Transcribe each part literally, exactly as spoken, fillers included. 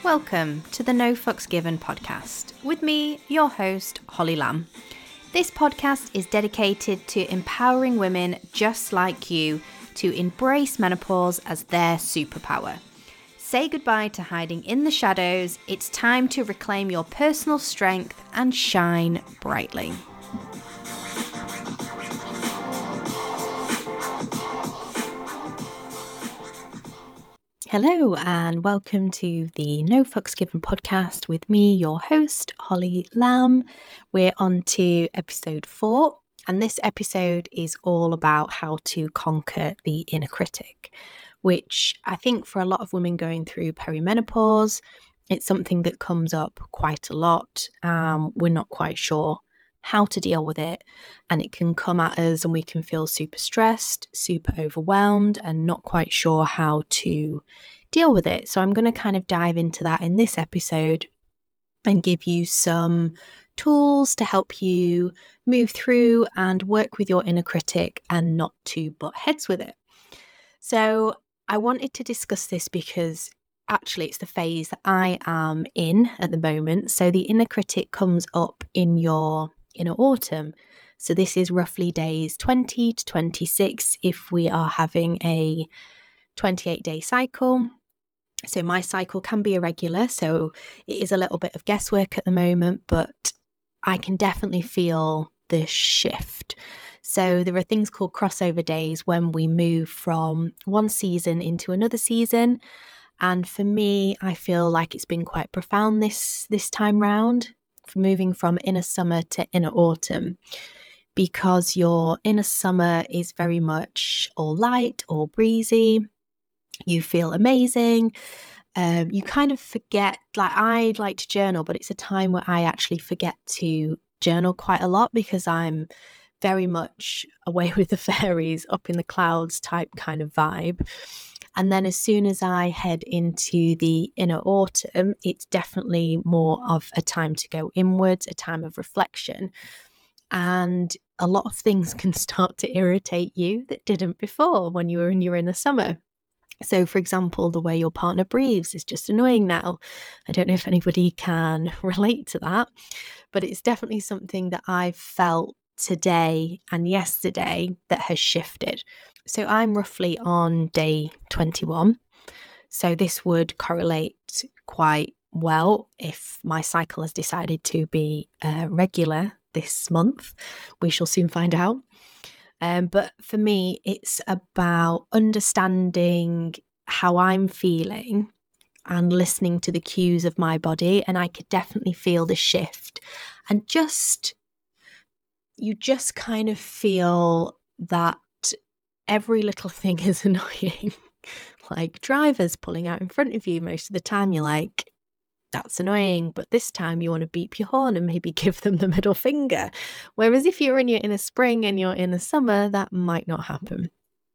Welcome to the No Fucks Given podcast with me, your host, Holly Lamb. This podcast is dedicated to empowering women just like you to embrace menopause as their superpower. Say goodbye to hiding in the shadows. It's time to reclaim your personal strength and shine brightly. Hello and welcome to the No Fucks Given podcast with me, your host, Holly Lamb. We're on to episode four, and this episode is all about how to conquer the inner critic, which I think for a lot of women going through perimenopause, it's something that comes up quite a lot. Um, we're not quite sure how to deal with it, and it can come at us and we can feel super stressed, super overwhelmed, and not quite sure how to deal with it. So I'm going to kind of dive into that in this episode and give you some tools to help you move through and work with your inner critic and not to butt heads with it. So I wanted to discuss this because actually it's the phase that I am in at the moment. So the inner critic comes up in your inner autumn. So this is roughly days twenty to twenty-six if we are having a twenty-eight day cycle. So my cycle can be irregular, so it is a little bit of guesswork at the moment, but I can definitely feel the shift. So there are things called crossover days when we move from one season into another season. And for me, I feel like it's been quite profound this this time round, moving from inner summer to inner autumn, because your inner summer is very much all light, all breezy. You feel amazing. Um, you kind of forget, like I like to journal, but it's a time where I actually forget to journal quite a lot because I'm very much away with the fairies, up in the clouds type kind of vibe. And then as soon as I head into the inner autumn, it's definitely more of a time to go inwards, a time of reflection. And a lot of things can start to irritate you that didn't before when you were in your inner summer. So, for example, the way your partner breathes is just annoying now. I don't know if anybody can relate to that, but it's definitely something that I've felt today and yesterday that has shifted. So I'm roughly on day twenty-one. So this would correlate quite well if my cycle has decided to be uh, regular this month. We shall soon find out. Um, but for me, it's about understanding how I'm feeling and listening to the cues of my body. And I could definitely feel the shift. And just, you just kind of feel that every little thing is annoying. Like drivers pulling out in front of you most of the time, you're like, that's annoying, but this time you want to beep your horn and maybe give them the middle finger. Whereas if you're in your inner spring and you're in the summer, that might not happen.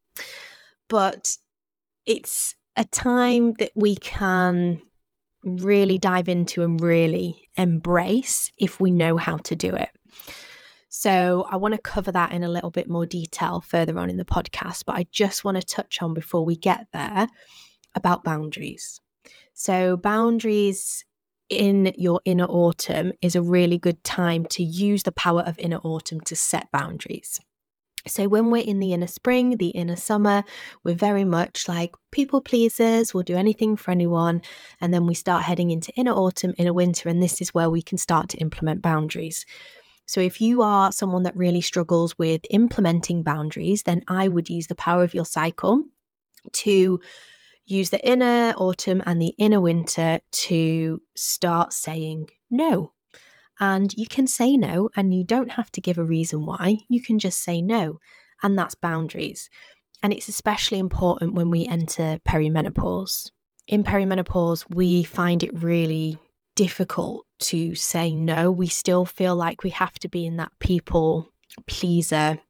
But it's a time that we can really dive into and really embrace if we know how to do it. So I want to cover that in a little bit more detail further on in the podcast, but I just want to touch on before we get there about boundaries. So boundaries in your inner autumn is a really good time to use the power of inner autumn to set boundaries. So when we're in the inner spring, the inner summer, we're very much like people pleasers, we'll do anything for anyone. And then we start heading into inner autumn, inner winter, and this is where we can start to implement boundaries. So if you are someone that really struggles with implementing boundaries, then I would use the power of your cycle to use the inner autumn and the inner winter to start saying no. And you can say no, and you don't have to give a reason why. You can just say no, and that's boundaries. And it's especially important when we enter perimenopause. In perimenopause, we find it really difficult to say no. We still feel like we have to be in that people pleaser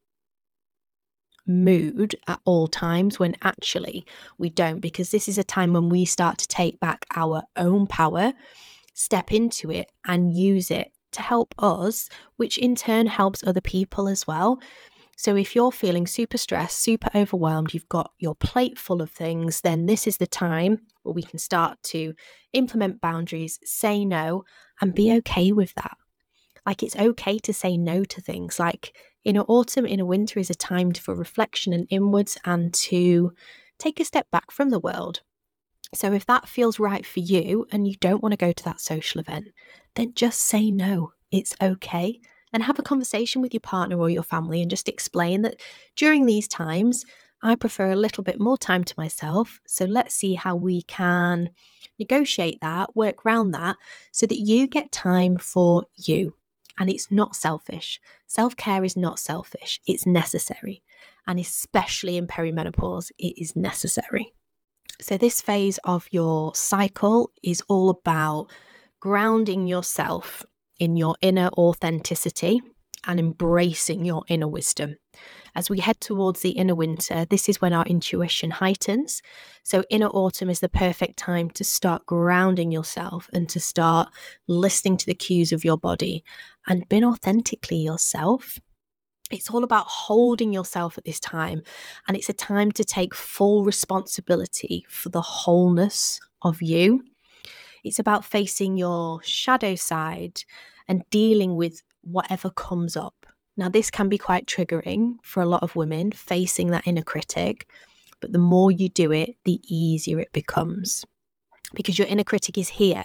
mood at all times, when actually we don't, because this is a time when we start to take back our own power, step into it and use it to help us, which in turn helps other people as well. So if you're feeling super stressed, super overwhelmed, you've got your plate full of things, then this is the time where we can start to implement boundaries, say no, and be okay with that. Like, it's okay to say no to things. Like, inner autumn, inner winter is a time for reflection and inwards and to take a step back from the world. So if that feels right for you and you don't want to go to that social event, then just say no. It's okay. And have a conversation with your partner or your family and just explain that during these times, I prefer a little bit more time to myself. So let's see how we can negotiate that, work around that, so that you get time for you. And it's not selfish. Self-care is not selfish. It's necessary. And especially in perimenopause, it is necessary. So this phase of your cycle is all about grounding yourself in your inner authenticity and embracing your inner wisdom. As we head towards the inner winter, this is when our intuition heightens. So inner autumn is the perfect time to start grounding yourself and to start listening to the cues of your body and being authentically yourself. It's all about holding yourself at this time, and it's a time to take full responsibility for the wholeness of you. It's about facing your shadow side and dealing with whatever comes up. Now, this can be quite triggering for a lot of women, facing that inner critic, but the more you do it, the easier it becomes. Because your inner critic is here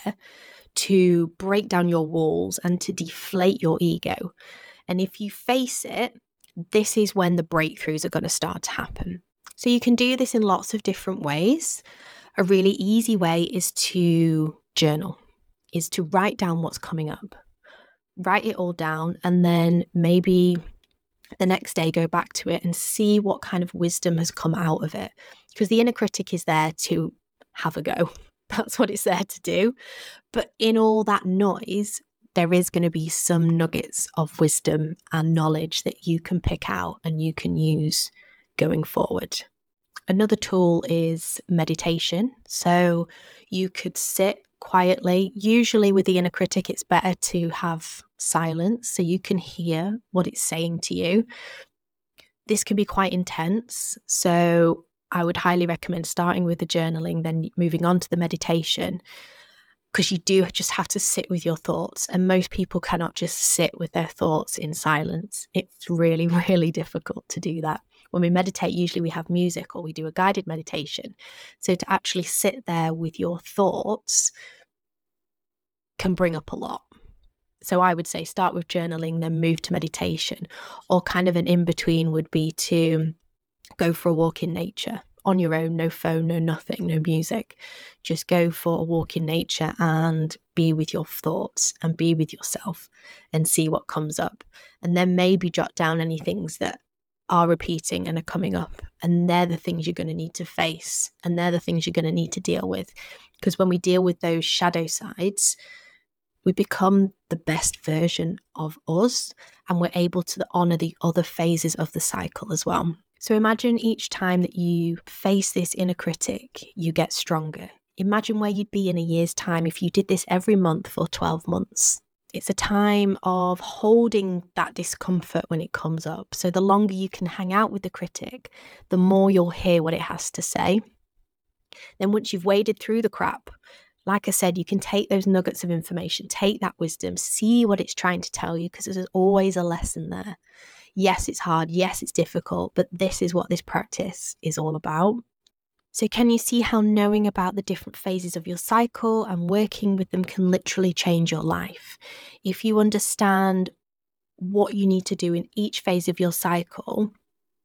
to break down your walls and to deflate your ego. And if you face it, this is when the breakthroughs are going to start to happen. So you can do this in lots of different ways. A really easy way is to journal, is to write down what's coming up. Write it all down, and then maybe the next day go back to it and see what kind of wisdom has come out of it. Because the inner critic is there to have a go. That's what it's there to do. But in all that noise, there is going to be some nuggets of wisdom and knowledge that you can pick out and you can use going forward. Another tool is meditation. So you could sit quietly. Usually with the inner critic, it's better to have silence so you can hear what it's saying to you. This can be quite intense. So I would highly recommend starting with the journaling, then moving on to the meditation, because you do just have to sit with your thoughts. And most people cannot just sit with their thoughts in silence. It's really, really difficult to do that. When we meditate, usually we have music or we do a guided meditation. So to actually sit there with your thoughts can bring up a lot. So I would say start with journaling, then move to meditation, or kind of an in-between would be to go for a walk in nature on your own, no phone, no nothing, no music. Just go for a walk in nature and be with your thoughts and be with yourself and see what comes up. And then maybe jot down any things that are repeating and are coming up. And they're the things you're going to need to face. And they're the things you're going to need to deal with. Because when we deal with those shadow sides, we become the best version of us, and we're able to honor the other phases of the cycle as well. So imagine each time that you face this inner critic, you get stronger. Imagine where you'd be in a year's time if you did this every month for twelve months. It's a time of holding that discomfort when it comes up. So the longer you can hang out with the critic, the more you'll hear what it has to say. Then once you've waded through the crap, like I said, you can take those nuggets of information, take that wisdom, see what it's trying to tell you, because there's always a lesson there. Yes, it's hard. Yes, it's difficult, but this is what this practice is all about. So can you see how knowing about the different phases of your cycle and working with them can literally change your life? If you understand what you need to do in each phase of your cycle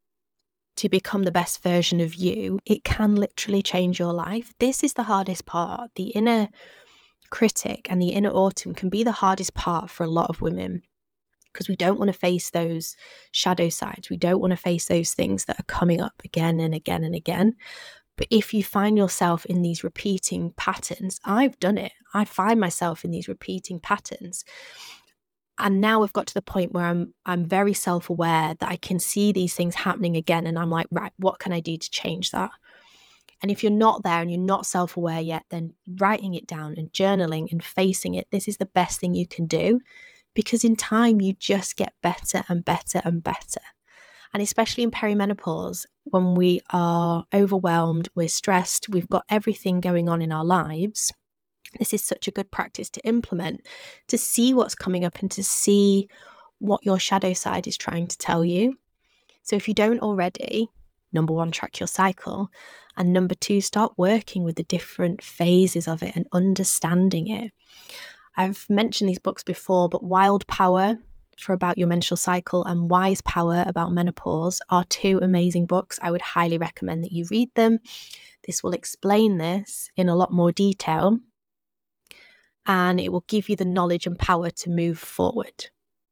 to become the best version of you, it can literally change your life. This is the hardest part. The inner critic and the inner autumn can be the hardest part for a lot of women, because we don't want to face those shadow sides. We don't want to face those things that are coming up again and again and again. But if you find yourself in these repeating patterns, I've done it. I find myself in these repeating patterns. And now I've got to the point where I'm I'm very self-aware that I can see these things happening again. And I'm like, right, what can I do to change that? And if you're not there and you're not self-aware yet, then writing it down and journaling and facing it, this is the best thing you can do. Because in time, you just get better and better and better. And especially in perimenopause, when we are overwhelmed, we're stressed, we've got everything going on in our lives, this is such a good practice to implement, to see what's coming up and to see what your shadow side is trying to tell you. So if you don't already, number one, track your cycle. And number two, start working with the different phases of it and understanding it. I've mentioned these books before, but Wild Power for about your menstrual cycle and Wise Power about menopause are two amazing books. I would highly recommend that you read them. This will explain this in a lot more detail, and it will give you the knowledge and power to move forward.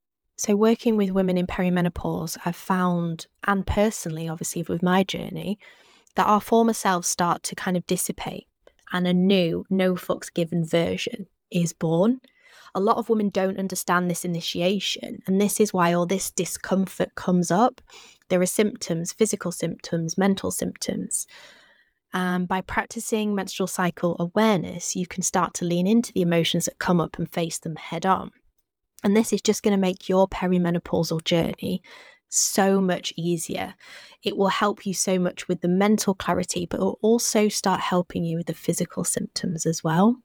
So working with women in perimenopause, I've found, and personally, obviously with my journey, that our former selves start to kind of dissipate and a new, no fucks given version is born. A lot of women don't understand this initiation, and this is why all this discomfort comes up. There are symptoms, physical symptoms, mental symptoms. And by practicing menstrual cycle awareness, you can start to lean into the emotions that come up and face them head on. And this is just going to make your perimenopausal journey so much easier. It will help you so much with the mental clarity, but it will also start helping you with the physical symptoms as well.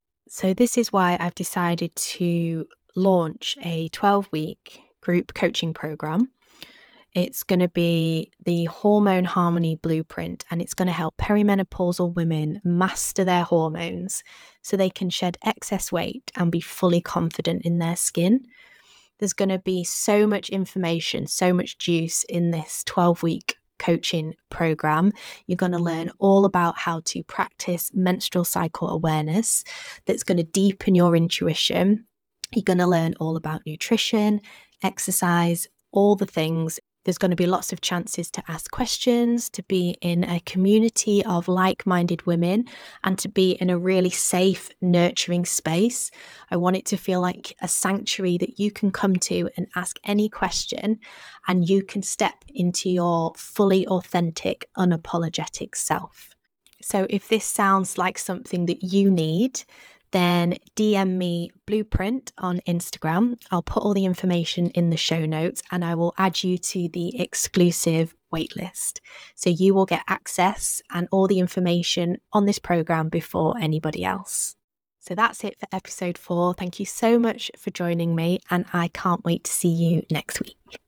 So this is why I've decided to launch a twelve-week group coaching program. It's going to be the Hormone Harmony Blueprint, and it's going to help perimenopausal women master their hormones so they can shed excess weight and be fully confident in their skin. There's going to be so much information, so much juice in this twelve-week coaching program. You're going to learn all about how to practice menstrual cycle awareness that's going to deepen your intuition. You're going to learn all about nutrition, exercise, all the things. There's going to be lots of chances to ask questions, to be in a community of like-minded women, and to be in a really safe, nurturing space. I want it to feel like a sanctuary that you can come to and ask any question, and you can step into your fully authentic, unapologetic self. So if this sounds like something that you need, then D M me Blueprint on Instagram. I'll put all the information in the show notes, and I will add you to the exclusive waitlist. So you will get access and all the information on this program before anybody else. So that's it for episode four. Thank you so much for joining me, and I can't wait to see you next week.